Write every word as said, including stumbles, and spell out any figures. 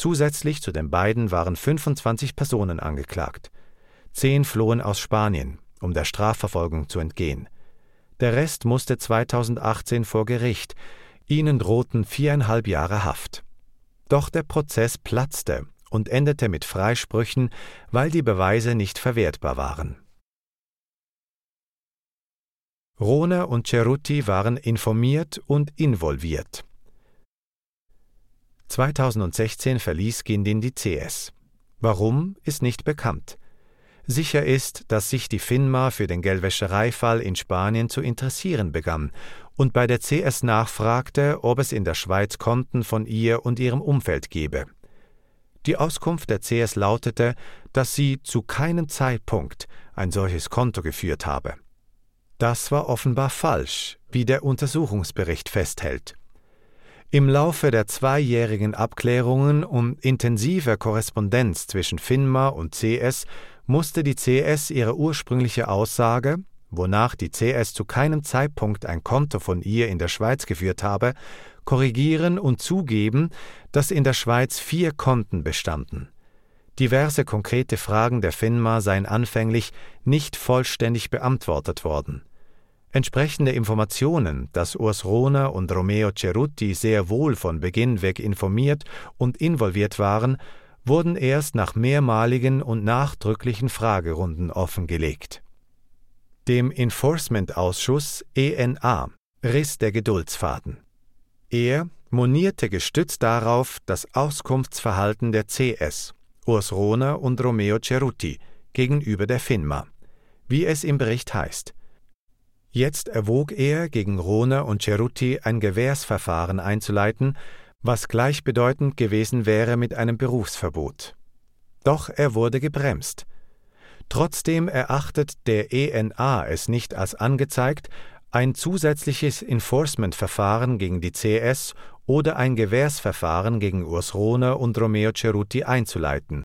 Zusätzlich zu den beiden waren fünfundzwanzig Personen angeklagt. Zehn flohen aus Spanien, um der Strafverfolgung zu entgehen. Der Rest musste zweitausendachtzehn vor Gericht. Ihnen drohten viereinhalb Jahre Haft. Doch der Prozess platzte und endete mit Freisprüchen, weil die Beweise nicht verwertbar waren. Rona und Cerutti waren informiert und involviert. zweitausendsechzehn verließ Guindin die C S. Warum, ist nicht bekannt. Sicher ist, dass sich die FINMA für den Geldwäschereifall in Spanien zu interessieren begann und bei der C S nachfragte, ob es in der Schweiz Konten von ihr und ihrem Umfeld gebe. Die Auskunft der C S lautete, dass sie zu keinem Zeitpunkt ein solches Konto geführt habe. Das war offenbar falsch, wie der Untersuchungsbericht festhält. Im Laufe der zweijährigen Abklärungen und intensiver Korrespondenz zwischen FINMA und C S musste die C S ihre ursprüngliche Aussage, wonach die C S zu keinem Zeitpunkt ein Konto von ihr in der Schweiz geführt habe, korrigieren und zugeben, dass in der Schweiz vier Konten bestanden. Diverse konkrete Fragen der FINMA seien anfänglich nicht vollständig beantwortet worden. Entsprechende Informationen, dass Urs Rona und Romeo Cerutti sehr wohl von Beginn weg informiert und involviert waren, wurden erst nach mehrmaligen und nachdrücklichen Fragerunden offengelegt. Dem Enforcement-Ausschuss E N A riss der Geduldsfaden. Er monierte gestützt darauf das Auskunftsverhalten der C S, Urs Rona und Romeo Cerutti, gegenüber der FINMA, wie es im Bericht heißt. Jetzt erwog er, gegen Rona und Cerutti ein Gewährsverfahren einzuleiten, was gleichbedeutend gewesen wäre mit einem Berufsverbot. Doch er wurde gebremst. Trotzdem erachtet der E N A es nicht als angezeigt, ein zusätzliches Enforcement-Verfahren gegen die C S oder ein Gewährsverfahren gegen Urs Rona und Romeo Cerutti einzuleiten.